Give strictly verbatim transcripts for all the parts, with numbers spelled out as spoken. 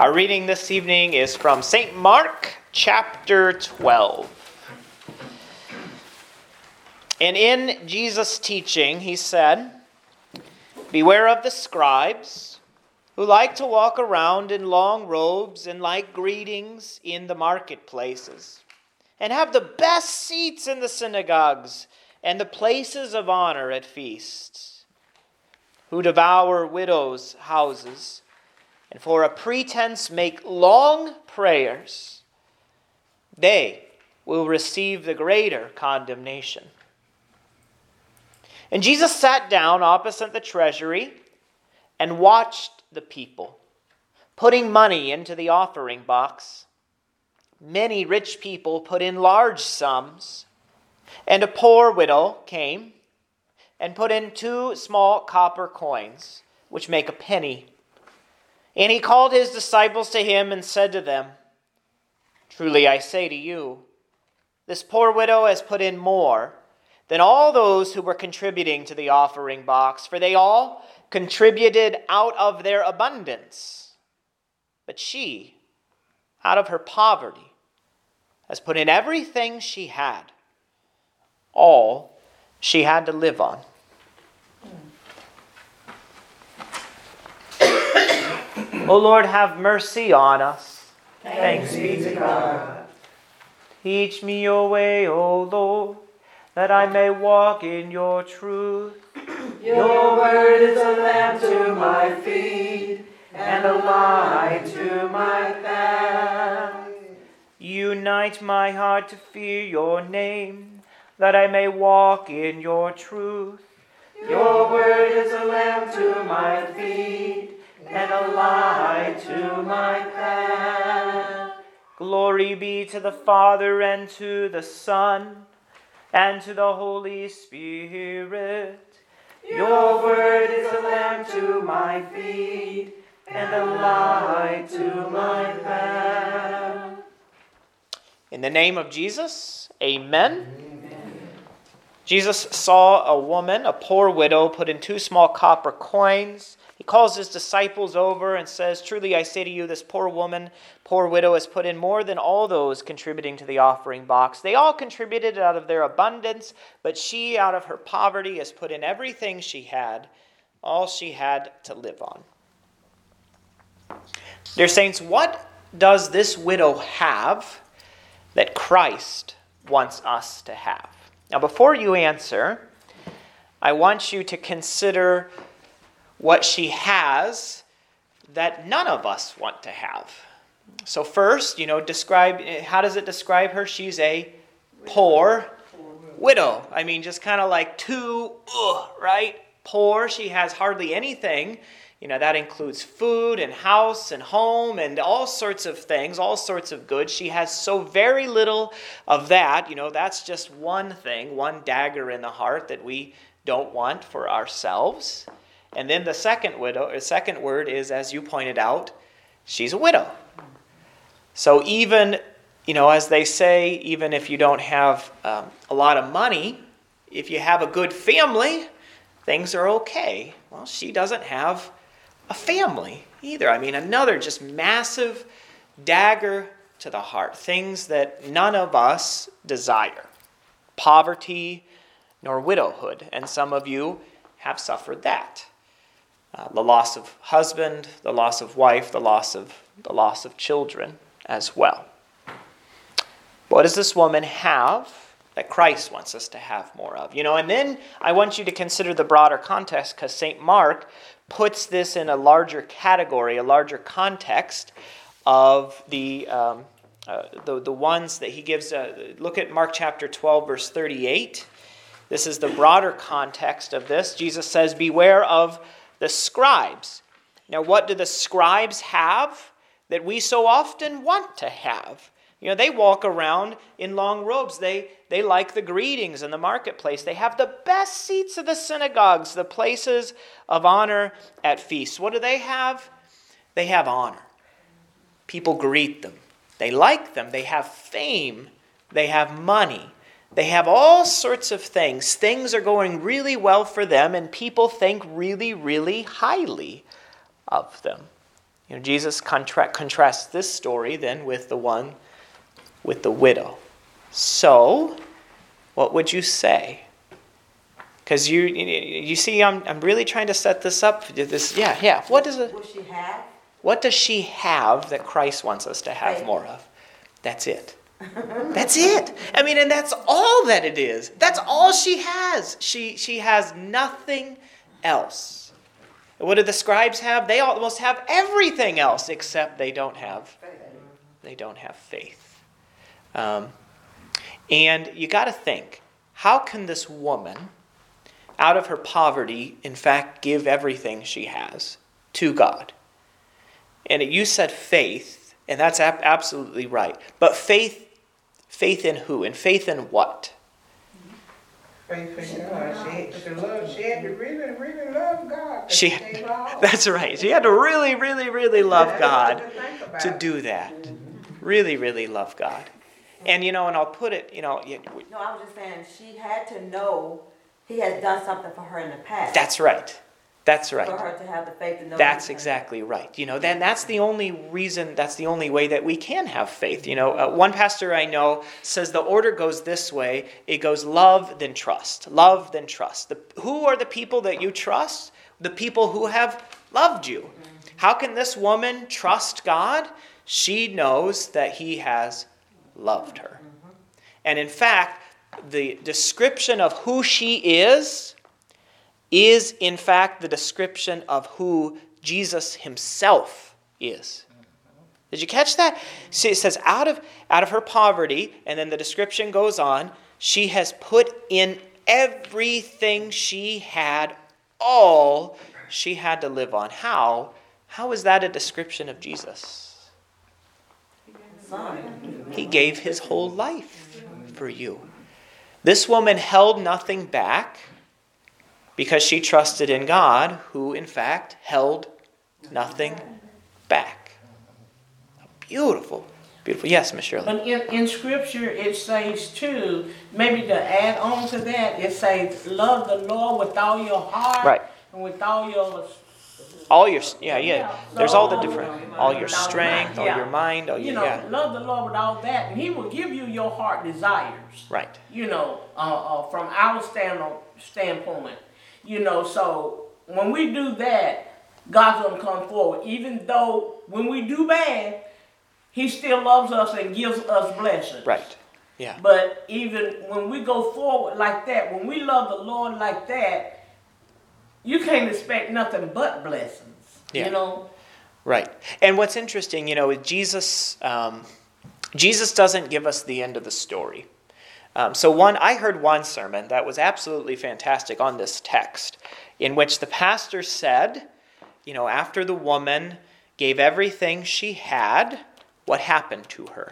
Our reading this evening is from Saint Mark, chapter twelve. And in Jesus' teaching, he said, "Beware of the scribes, who like to walk around in long robes and like greetings in the marketplaces, and have the best seats in the synagogues and the places of honor at feasts, who devour widows' houses, and for a pretense make long prayers. They will receive the greater condemnation." And Jesus sat down opposite the treasury and watched the people, putting money into the offering box. Many rich people put in large sums, and a poor widow came and put in two small copper coins, which make a penny. And he called his disciples to him and said to them, "Truly I say to you, this poor widow has put in more than all those who were contributing to the offering box, for they all contributed out of their abundance. But she, out of her poverty, has put in everything she had, all she had to live on." O Lord, have mercy on us. Thanks be to God. Teach me your way, O Lord, that I may walk in your truth. Your word is a lamp to my feet and a light to my path. Unite my heart to fear your name, that I may walk in your truth. Your word is a lamp to my feet and a light to my path. Glory be to the Father and to the Son and to the Holy Spirit. Your word is a lamp to my feet and a light to my path. In the name of Jesus, amen. Amen. Jesus saw a woman, a poor widow, put in two small copper coins. He calls his disciples over and says, "Truly I say to you, this poor woman, poor widow, has put in more than all those contributing to the offering box. They all contributed out of their abundance, but she, out of her poverty, has put in everything she had, all she had to live on." Dear saints, what does this widow have that Christ wants us to have? Now, before you answer, I want you to consider what she has that none of us want to have. So first, you know, describe, how does it describe her? She's a poor widow. I mean, just kind of like too, ugh, right? Poor. She has hardly anything. You know, that includes food and house and home and all sorts of things, all sorts of goods. She has so very little of that. You know, that's just one thing, one dagger in the heart that we don't want for ourselves. And then the second widow, or second word is, as you pointed out, she's a widow. So even, you know, as they say, even if you don't have um, a lot of money, if you have a good family, things are okay. Well, she doesn't have a family either. I mean, another just massive dagger to the heart. Things that none of us desire. Poverty nor widowhood. And some of you have suffered that. Uh, the loss of husband, the loss of wife, the loss of the loss of children as well. What does this woman have that Christ wants us to have more of? You know, and then I want you to consider the broader context, because Saint Mark puts this in a larger category, a larger context of the um, uh, the, the ones that he gives. Uh, look at Mark chapter twelve, verse thirty-eight. This is the broader context of this. Jesus says, "Beware of the scribes." Now, what do the scribes have that we so often want to have? You know, they walk around in long robes. They, they like the greetings in the marketplace. They have the best seats of the synagogues, the places of honor at feasts. What do they have? They have honor. People greet them. They like them. They have fame. They have money. They have all sorts of things. Things are going really well for them, and people think really, really highly of them. You know, Jesus contra- contrasts this story then with the one with the widow. So, what would you say? Because you, you see, I'm I'm really trying to set this up. This, yeah, yeah. What does it? What she have? What does she have that Christ wants us to have Faith. more of? That's it. That's it. I mean, and that's all that it is. That's all she has. She she has nothing else. What do the scribes have? They almost have everything else except they don't have they don't have faith. Um, and you got to think, how can this woman, out of her poverty, in fact, give everything she has to God? And you said faith, and that's ab- absolutely right. But faith, faith in who? And faith in what? Faith in God. She had to love. She had to really, really love God. She, She gave all. that's right. She had to really, really, really love That's God what to think about. to do that. Really, really love God. And, you know, and I'll put it, you know, you- No, I was just saying she had to know he has done something for her in the past. that's right. That's right. For her to have the faith to know. That's he's done exactly right. You know, then that's the only reason, that's the only way that we can have faith. You know, uh, one pastor I know says the order goes this way. It goes love, then trust. Love, then trust. The, who are the people that you trust? The people who have loved you. How can this woman trust God? She knows that he has loved her. And in fact, the description of who she is is in fact the description of who Jesus himself is. Did you catch that? See, it says out of out of her poverty, and then the description goes on, she has put in everything she had, all she had to live on. How? How is that a description of Jesus? Son. He gave his whole life for you. This woman held nothing back because she trusted in God, who in fact held nothing back. Beautiful, beautiful. Yes, Miss Shirley. But in, in scripture it says too, maybe to add on to that, it says, love the Lord with all your heart Right. and with all your All your, yeah, yeah. There's all the soul, different, all your strength, all yeah. your mind, all you your, know, yeah. love the Lord with all that, and he will give you your heart desires. Right. You know, uh, uh, from our stand standpoint. You know, so when we do that, God's going to come forward. Even though when we do bad, he still loves us and gives us blessings. Right. Yeah. But even when we go forward like that, when we love the Lord like that, you can't expect nothing but blessings. Yeah. You know? Right. And what's interesting, you know, is Jesus, um, Jesus doesn't give us the end of the story. Um, so one, I heard one sermon that was absolutely fantastic on this text, in which the pastor said, you know, after the woman gave everything she had, what happened to her?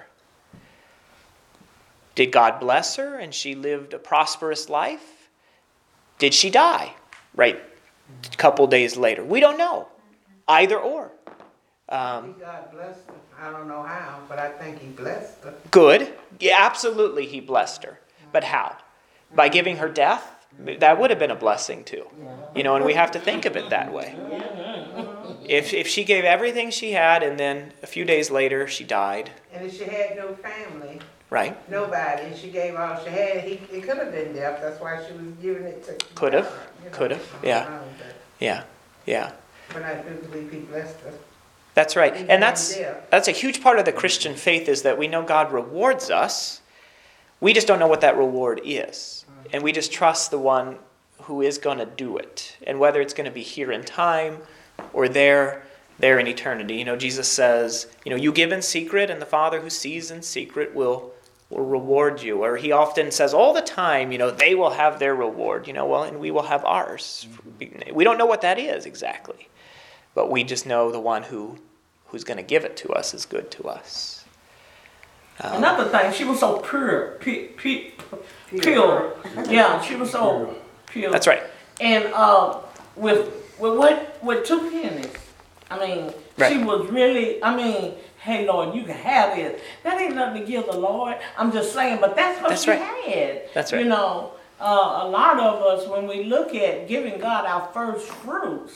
Did God bless her and she lived a prosperous life? Did she die? Right, a couple days later. We don't know. Either or. Um, God blessed her. I don't know how, but I think he blessed her. Good. Yeah, absolutely he blessed her. But how? By giving her death? That would have been a blessing too. You know, and we have to think of it that way. If if she gave everything she had and then a few days later she died. And if she had no family, Right? nobody, and she gave all she had, he, it could have been death. That's why she was giving it to Could have. God, you know. Could have. I don't Yeah. know, but- Yeah. Yeah. But I do believe he blessed her. That's right. Even And that's in death. that's a huge part of the Christian faith, is that we know God rewards us. We just don't know what that reward is. And we just trust the one who is going to do it. And whether it's going to be here in time or there, there in eternity. You know, Jesus says, you know, you give in secret and the Father who sees in secret will will reward you. Or he often says all the time, you know, they will have their reward, you know, well, and we will have ours. We don't know what that is exactly. But we just know the one who who's going to give it to us is good to us. Um, Another thing, she was so pure, pu- pu- pure. Yeah, she was so pure. That's right. And uh, with with what with two pennies, I mean, Right. she was really. I mean, hey Lord, you can have it. That ain't nothing to give the Lord. I'm just saying, but that's what That's she right. had. That's right. You know, uh, a lot of us when we look at giving God our first fruits,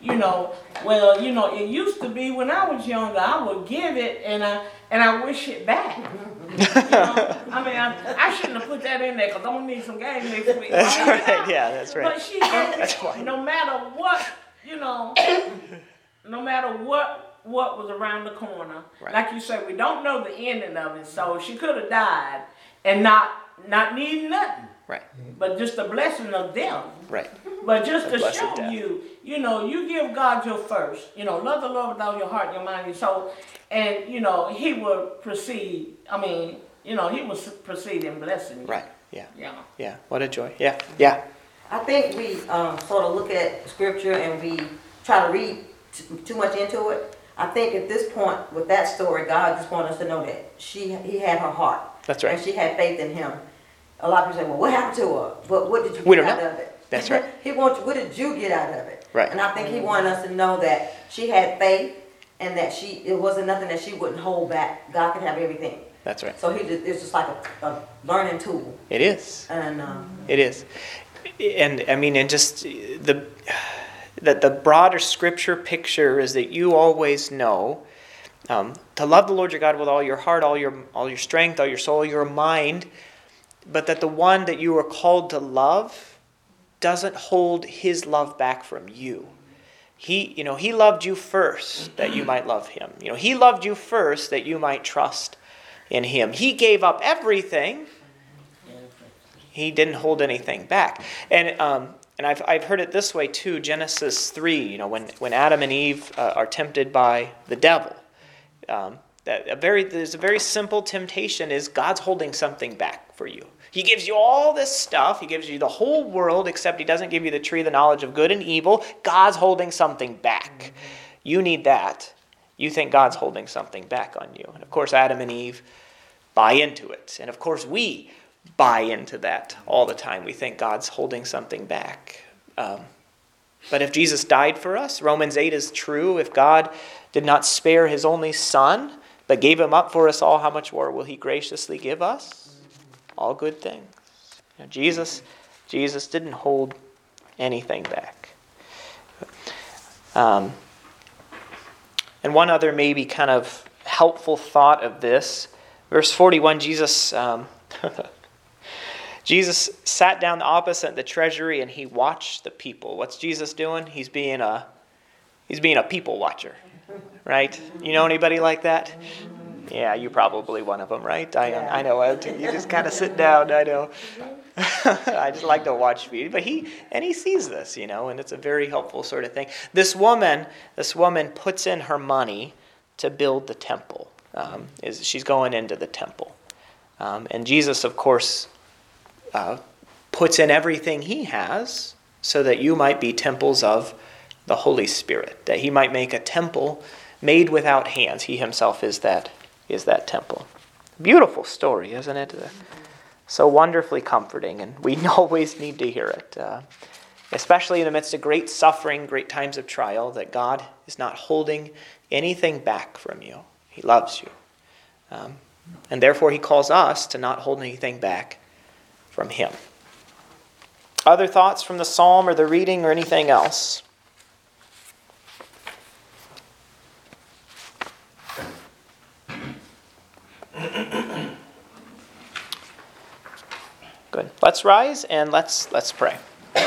You know, well, you know, it used to be when I was younger, I would give it and I and I wish it back. You know? I mean, I, I shouldn't have put that in there because I'm gonna need some game next week. That's right. Yeah, that's right. But she gave That's it, why. no matter what, you know, no matter what what was around the corner. Right. Like you said, we don't know the ending of it, so she could have died and not not needing nothing. Right. But just the blessing of death. Right. But just The to blessed show death. you, you know, you give God your first. You know, love the Lord with all your heart, your mind, your soul. And, you know, he will proceed. I mean, you know, he will proceed in blessing you. Right. Yeah. Yeah. Yeah. What a joy. Yeah. Yeah. I think we um, sort of look at scripture and we try to read t- too much into it. I think at this point with that story, God just wanted us to know that she he had her heart. That's right. And she had faith in him. A lot of people say, well, what happened to her? But what did you We get don't out know. of it? That's right. He wants, what did you get out of it? Right. And I think he wanted us to know that she had faith and that she it wasn't nothing that she wouldn't hold back. God could have everything. That's right. So he just, it's just like a, a learning tool. It is. And um, It is. And I mean, and just the that the broader scripture picture is that you always know um, to love the Lord your God with all your heart, all your all your strength, all your soul, your mind, but that the one that you are called to love doesn't hold his love back from you. He, you know, he loved you first that you might love him. You know, he loved you first that you might trust in him. He gave up everything. He didn't hold anything back. And um, and I've I've heard it this way too. Genesis three, you know, when when Adam and Eve uh, are tempted by the devil, um, that a very there's a very simple temptation is God's holding something back for you. He gives you all this stuff. He gives you the whole world, except he doesn't give you the tree of the knowledge of good and evil. God's holding something back. You need that. You think God's holding something back on you. And of course, Adam and Eve buy into it. And of course, we buy into that all the time. We think God's holding something back. Um, but if Jesus died for us, Romans eight is true. If God did not spare his only son, but gave him up for us all, how much more will he graciously give us? All good things. You know, Jesus, Jesus didn't hold anything back. Um, and one other maybe kind of helpful thought of this, verse forty-one, Jesus um, Jesus sat down opposite the treasury and he watched the people. What's Jesus doing? He's being a he's being a people watcher, right? You know anybody like that? Yeah, you probably one of them, right? I Yeah. I know. You just kind of sit down. I know. I just like to watch video, but he and he sees this, you know, and it's a very helpful sort of thing. This woman, this woman puts in her money to build the temple. Um, is she's going into the temple, um, and Jesus, of course, uh, puts in everything he has so that you might be temples of the Holy Spirit, that he might make a temple made without hands. He himself is that is that temple. Beautiful story, isn't it? Uh, so wonderfully comforting, and we always need to hear it, uh, especially in the midst of great suffering, great times of trial, that God is not holding anything back from you. He loves you. Um, and therefore he calls us to not hold anything back from him. Other thoughts from the psalm or the reading or anything else? Good. Let's rise and let's let's pray.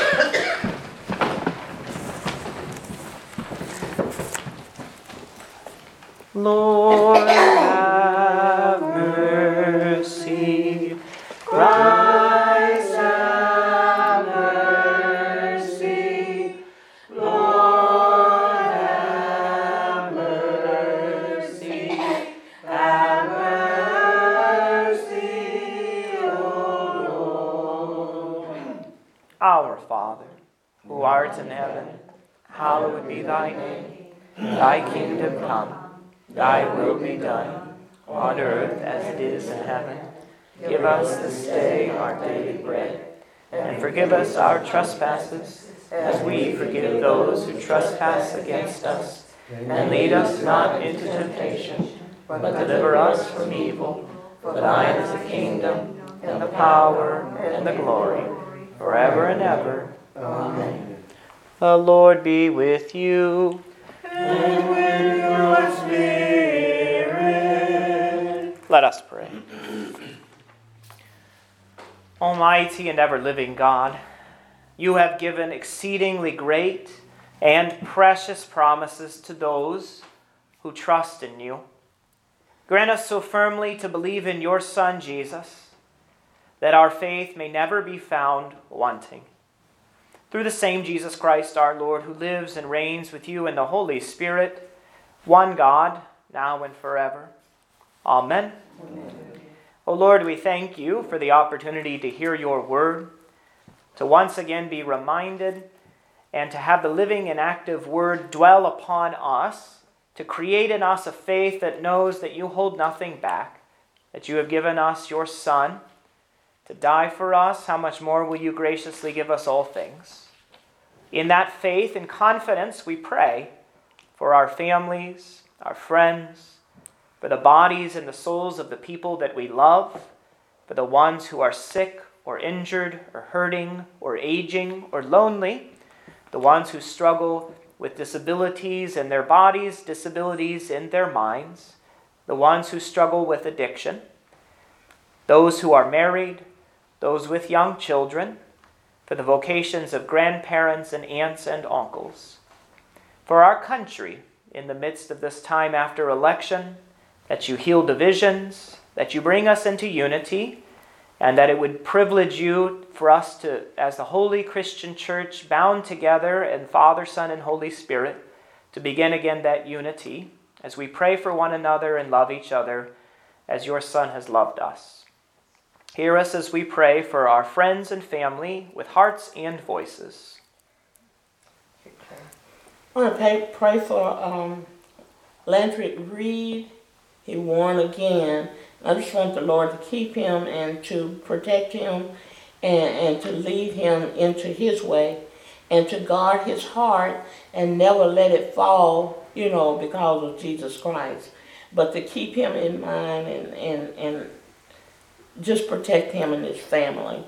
Lord, have mercy. Christ, have mercy. Lord, have mercy. Have mercy, O Lord. Our Father, who art in heaven, hallowed be thy name. Thy kingdom come. Thy will be done, on earth as it is in heaven. Give us this day our daily bread, and forgive us our trespasses, as we forgive those who trespass against us. And lead us not into temptation, but deliver us from evil. For thine is the kingdom, and the power, and the glory, forever and ever. Amen. The Lord be with you. And with your spirit. Let us pray. Almighty and ever-living God, you have given exceedingly great and precious promises to those who trust in you. Grant us so firmly to believe in your Son, Jesus, that our faith may never be found wanting. Through the same Jesus Christ our Lord, who lives and reigns with you in the Holy Spirit, one God, now and forever. Amen. Amen. O Lord, we thank you for the opportunity to hear your word, to once again be reminded, and to have the living and active word dwell upon us, to create in us a faith that knows that you hold nothing back, that you have given us your Son to die for us. How much more will you graciously give us all things? In that faith and confidence we pray for our families, our friends, for the bodies and the souls of the people that we love, for the ones who are sick or injured or hurting or aging or lonely, the ones who struggle with disabilities in their bodies, disabilities in their minds, the ones who struggle with addiction, those who are married, those with young children, for the vocations of grandparents and aunts and uncles, for our country in the midst of this time after election, that you heal divisions, that you bring us into unity, and that it would privilege you for us to, as the holy Christian church, bound together in Father, Son, and Holy Spirit, to begin again that unity as we pray for one another and love each other as your Son has loved us. Hear us as we pray for our friends and family with hearts and voices. I want to pray, pray for um, Landry Reed. He warned again. I just want the Lord to keep him and to protect him and, and to lead him into his way and to guard his heart and never let it fall, you know, because of Jesus Christ. But to keep him in mind and, and, and just protect him and his family.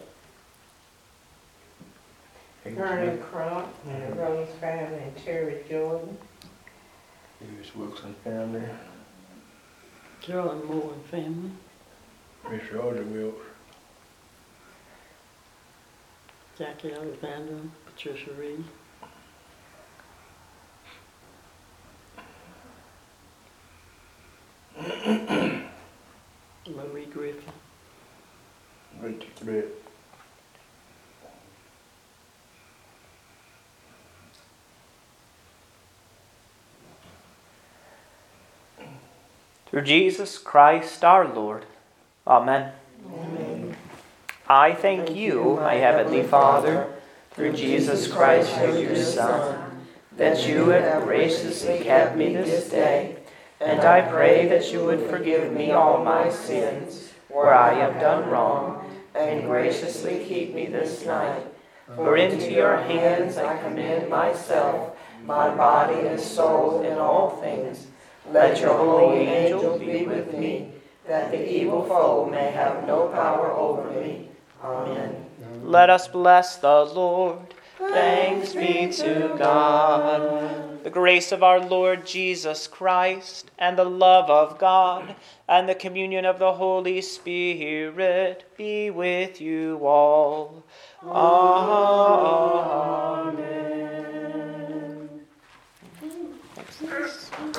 Vernon Crump, and Rose family, and Terry Jordan. Lewis Wilson family. Gerald Moore and family. Mister Roger Wilkes. Jackie Alexander, Patricia Reed. Marie Griffin. Richard Brett. Through Jesus Christ our Lord. Amen. Amen. I thank you, my heavenly Father, through Jesus Christ, your Son, that you have graciously kept me this day, and I pray that you would forgive me all my sins, where I have done wrong, and graciously keep me this night. For into your hands I commend myself, my body and soul, and all things. Let your holy angels be with me, that the evil foe may have no power over me. Amen. Let us bless the Lord. Thanks be to God. The grace of our Lord Jesus Christ, and the love of God, and the communion of the Holy Spirit be with you all. Amen. Thanks.